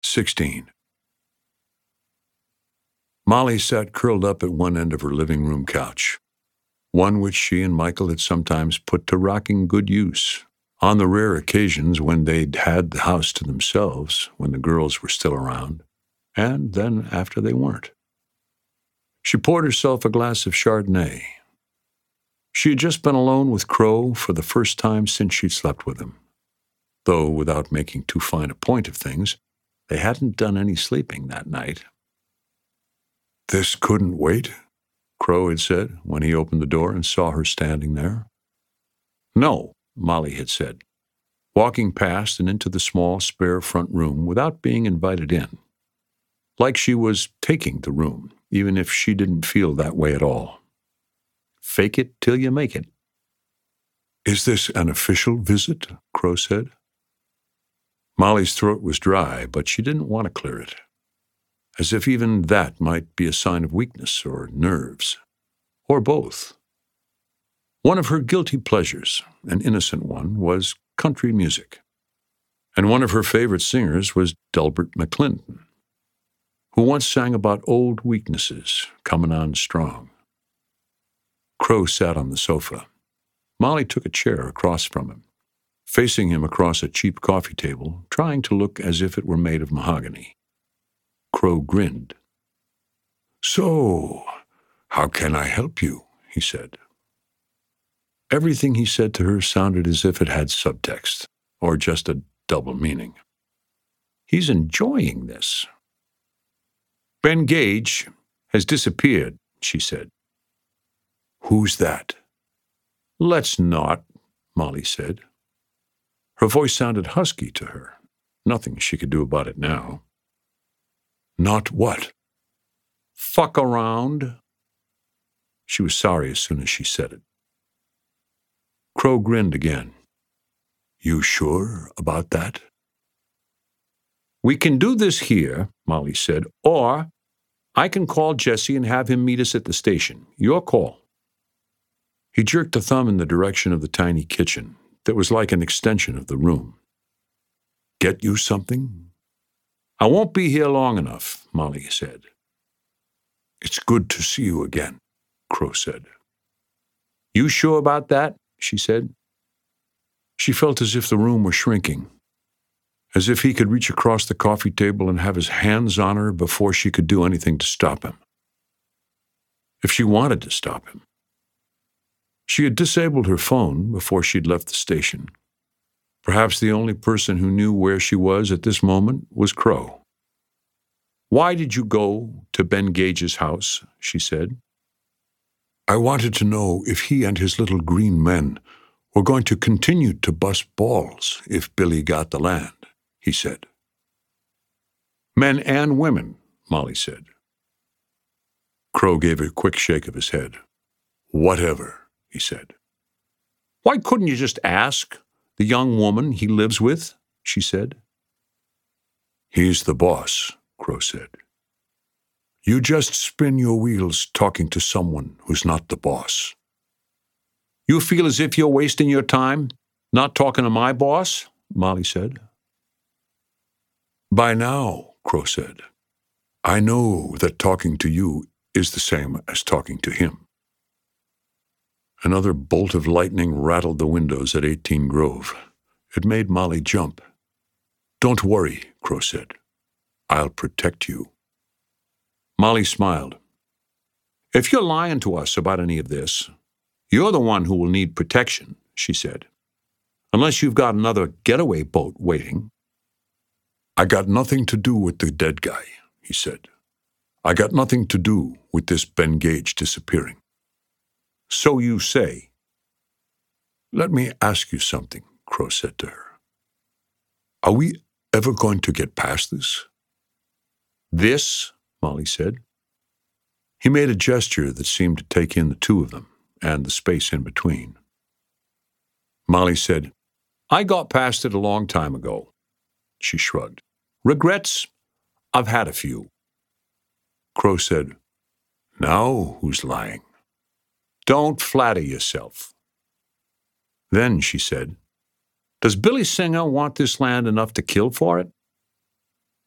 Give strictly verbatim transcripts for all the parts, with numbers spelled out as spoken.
sixteen. Molly sat curled up at one end of her living room couch, one which she and Michael had sometimes put to rocking good use, on the rare occasions when they'd had the house to themselves, when the girls were still around, and then after they weren't. She poured herself a glass of Chardonnay. She had just been alone with Crow for the first time since she'd slept with him, though without making too fine a point of things, they hadn't done any sleeping that night. "This couldn't wait?" Crow had said when he opened the door and saw her standing there. "No," Molly had said, walking past and into the small, spare front room without being invited in, like she was taking the room, even if she didn't feel that way at all. Fake it till you make it. "Is this an official visit?" Crow said. Molly's throat was dry, but she didn't want to clear it, as if even that might be a sign of weakness or nerves, or both. One of her guilty pleasures, an innocent one, was country music, and one of her favorite singers was Delbert McClinton, who once sang about old weaknesses coming on strong. Crow sat on the sofa. Molly took a chair across from him, facing him across a cheap coffee table, trying to look as if it were made of mahogany. Crow grinned. "So, how can I help you?" he said. Everything he said to her sounded as if it had subtext, or just a double meaning. He's enjoying this. "Ben Gage has disappeared," she said. "Who's that?" "Let's not," Molly said. Her voice sounded husky to her. Nothing she could do about it now. "Not what?" "Fuck around." She was sorry as soon as she said it. Crow grinned again. "You sure about that?" "We can do this here," Molly said, "or I can call Jesse and have him meet us at the station. Your call." He jerked a thumb in the direction of the tiny kitchen that was like an extension of the room. "Get you something?" "I won't be here long enough," Molly said. "It's good to see you again," Crow said. "You sure about that?" she said. She felt as if the room were shrinking, as if he could reach across the coffee table and have his hands on her before she could do anything to stop him. If she wanted to stop him. She had disabled her phone before she'd left the station. Perhaps the only person who knew where she was at this moment was Crow. "Why did you go to Ben Gage's house?" she said. "I wanted to know if he and his little green men were going to continue to bust balls if Billy got the land," he said. "Men and women," Molly said. Crow gave a quick shake of his head. "Whatever," he said. "Why couldn't you just ask the young woman he lives with?" she said. "He's the boss," Crow said. "You just spin your wheels talking to someone who's not the boss." "You feel as if you're wasting your time not talking to my boss?" Molly said. "By now," Crow said, "I know that talking to you is the same as talking to him." Another bolt of lightning rattled the windows at eighteen Grove. It made Molly jump. "Don't worry," Crow said. "I'll protect you." Molly smiled. "If you're lying to us about any of this, you're the one who will need protection," she said. "Unless you've got another getaway boat waiting." "I got nothing to do with the dead guy," he said. "I got nothing to do with this Ben Gage disappearing." "So you say." "Let me ask you something," Crow said to her. "Are we ever going to get past this?" "This?" Molly said. He made a gesture that seemed to take in the two of them and the space in between. Molly said, "I got past it a long time ago." She shrugged. "Regrets? I've had a few." Crow said, "Now who's lying?" "Don't flatter yourself." Then she said, "Does Billy Singer want this land enough to kill for it?"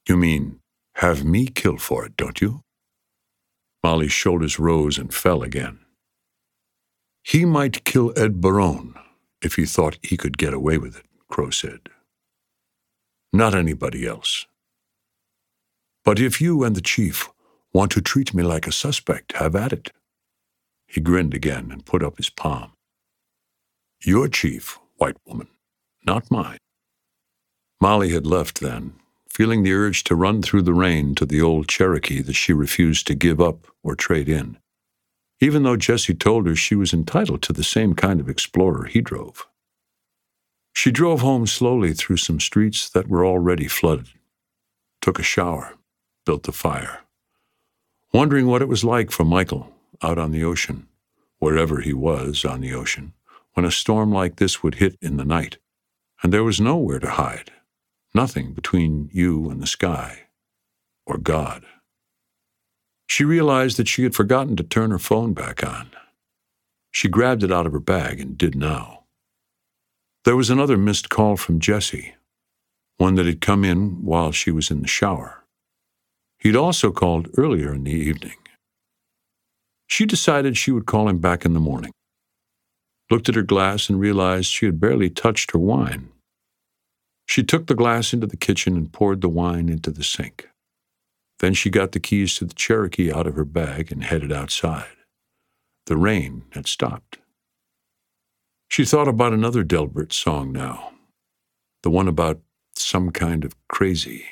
You mean, have me kill for it, don't you? Molly's shoulders rose and fell again. He might kill Ed Barone if he thought he could get away with it, Crow said. Not anybody else. But if you and the chief want to treat me like a suspect, have at it. He grinned again and put up his palm. Your chief, white woman, not mine. Molly had left then, feeling the urge to run through the rain to the old Cherokee that she refused to give up or trade in, even though Jesse told her she was entitled to the same kind of explorer he drove. She drove home slowly through some streets that were already flooded, took a shower, built the fire, wondering what it was like for Michael out on the ocean, wherever he was on the ocean, when a storm like this would hit in the night, and there was nowhere to hide, nothing between you and the sky, or God. She realized that she had forgotten to turn her phone back on. She grabbed it out of her bag and did now. There was another missed call from Jesse, one that had come in while she was in the shower. He'd also called earlier in the evening. She decided she would call him back in the morning, looked at her glass and realized she had barely touched her wine. She took the glass into the kitchen and poured the wine into the sink. Then she got the keys to the Cherokee out of her bag and headed outside. The rain had stopped. She thought about another Delbert song now, the one about some kind of crazy.